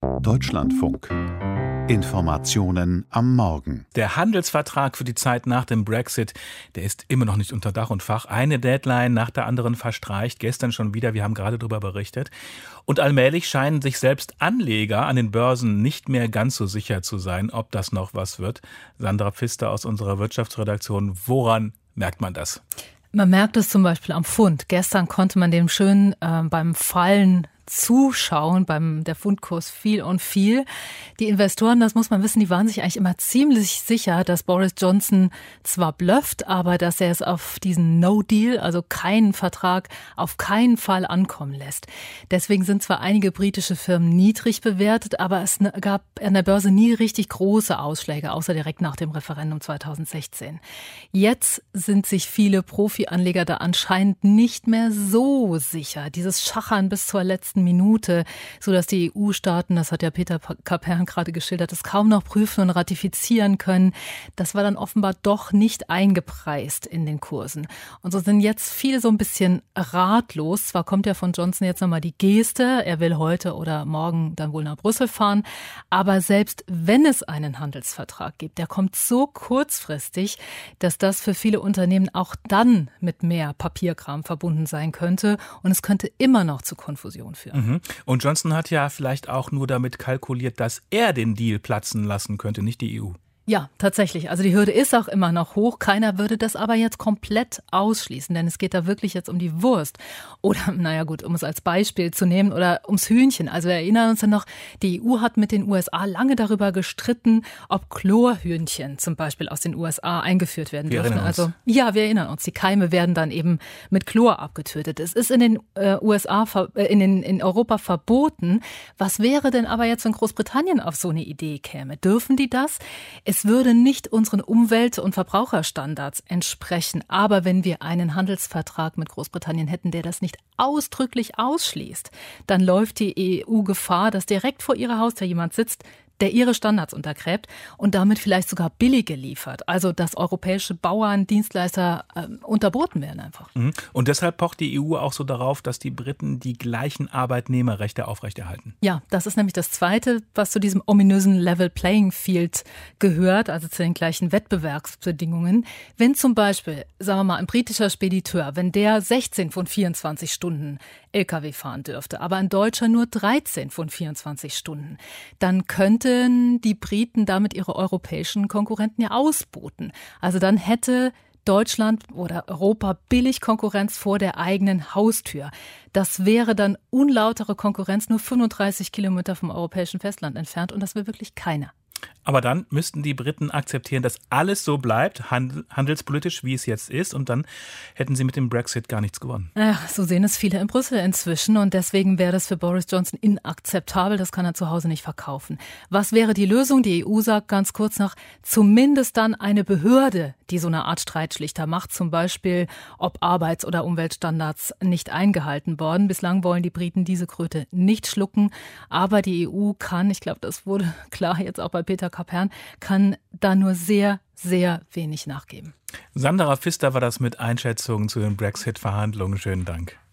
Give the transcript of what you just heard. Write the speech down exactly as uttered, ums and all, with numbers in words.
Deutschlandfunk. Informationen am Morgen. Der Handelsvertrag für die Zeit nach dem Brexit, der ist immer noch nicht unter Dach und Fach. Eine Deadline nach der anderen verstreicht. Gestern schon wieder, wir haben gerade darüber berichtet. Und allmählich scheinen sich selbst Anleger an den Börsen nicht mehr ganz so sicher zu sein, ob das noch was wird. Sandra Pfister aus unserer Wirtschaftsredaktion, woran merkt man das? Man merkt es zum Beispiel am Pfund. Gestern konnte man dem schön äh, beim Fallen zuschauen, beim der Pfundkurs fiel und fiel. Die Investoren, das muss man wissen, die waren sich eigentlich immer ziemlich sicher, dass Boris Johnson zwar blufft, aber dass er es auf diesen No-Deal, also keinen Vertrag, auf keinen Fall ankommen lässt. Deswegen sind zwar einige britische Firmen niedrig bewertet, aber es gab an der Börse nie richtig große Ausschläge, außer direkt nach dem Referendum zweitausendsechzehn. Jetzt sind sich viele Profi-Anleger da anscheinend nicht mehr so sicher. Dieses Schachern bis zur letzten Minute, sodass die E U-Staaten, das hat ja Peter Kapern gerade geschildert, das kaum noch prüfen und ratifizieren können. Das war dann offenbar doch nicht eingepreist in den Kursen. Und so sind jetzt viele so ein bisschen ratlos. Zwar kommt ja von Johnson jetzt nochmal die Geste, er will heute oder morgen dann wohl nach Brüssel fahren, aber selbst wenn es einen Handelsvertrag gibt, der kommt so kurzfristig, dass das für viele Unternehmen auch dann mit mehr Papierkram verbunden sein könnte und es könnte immer noch zu Konfusion führen. Mhm. Und Johnson hat ja vielleicht auch nur damit kalkuliert, dass er den Deal platzen lassen könnte, nicht die E U. Ja, tatsächlich. Also die Hürde ist auch immer noch hoch. Keiner würde das aber jetzt komplett ausschließen, denn es geht da wirklich jetzt um die Wurst. Oder, naja gut, um es als Beispiel zu nehmen, oder ums Hühnchen. Also wir erinnern uns ja noch, die E U hat mit den U S A lange darüber gestritten, ob Chlorhühnchen zum Beispiel aus den U S A eingeführt werden wir dürfen. Also ja, wir erinnern uns. Die Keime werden dann eben mit Chlor abgetötet. Es ist in den äh, U S A, äh, in, den, in Europa verboten. Was wäre denn aber jetzt, wenn Großbritannien auf so eine Idee käme? Dürfen die das? Es Es würde nicht unseren Umwelt- und Verbraucherstandards entsprechen. Aber wenn wir einen Handelsvertrag mit Großbritannien hätten, der das nicht ausdrücklich ausschließt, dann läuft die E U Gefahr, dass direkt vor ihrer Haustür jemand sitzt, der ihre Standards untergräbt und damit vielleicht sogar billige liefert. Also dass europäische Bauern, Dienstleister äh, unterboten werden einfach. Und deshalb pocht die E U auch so darauf, dass die Briten die gleichen Arbeitnehmerrechte aufrechterhalten. Ja, das ist nämlich das Zweite, was zu diesem ominösen Level Playing Field gehört, also zu den gleichen Wettbewerbsbedingungen. Wenn zum Beispiel, sagen wir mal, ein britischer Spediteur, wenn der sechzehn von vierundzwanzig Stunden L K W fahren dürfte, aber ein Deutscher nur dreizehn von vierundzwanzig Stunden, dann könnte die Briten damit ihre europäischen Konkurrenten ja ausboten. Also dann hätte Deutschland oder Europa billig Konkurrenz vor der eigenen Haustür. Das wäre dann unlautere Konkurrenz, nur fünfunddreißig Kilometer vom europäischen Festland entfernt und das will wirklich keiner. Aber dann müssten die Briten akzeptieren, dass alles so bleibt, handelspolitisch, wie es jetzt ist. Und dann hätten sie mit dem Brexit gar nichts gewonnen. Ja, so sehen es viele in Brüssel inzwischen. Und deswegen wäre das für Boris Johnson inakzeptabel. Das kann er zu Hause nicht verkaufen. Was wäre die Lösung? Die E U sagt ganz kurz noch, zumindest dann eine Behörde, die so eine Art Streitschlichter macht. Zum Beispiel, ob Arbeits- oder Umweltstandards nicht eingehalten worden. Bislang wollen die Briten diese Kröte nicht schlucken. Aber die E U kann, ich glaube, das wurde klar jetzt auch bei Peter Kapern, kann da nur sehr, sehr wenig nachgeben. Sandra Pfister war das mit Einschätzungen zu den Brexit-Verhandlungen. Schönen Dank.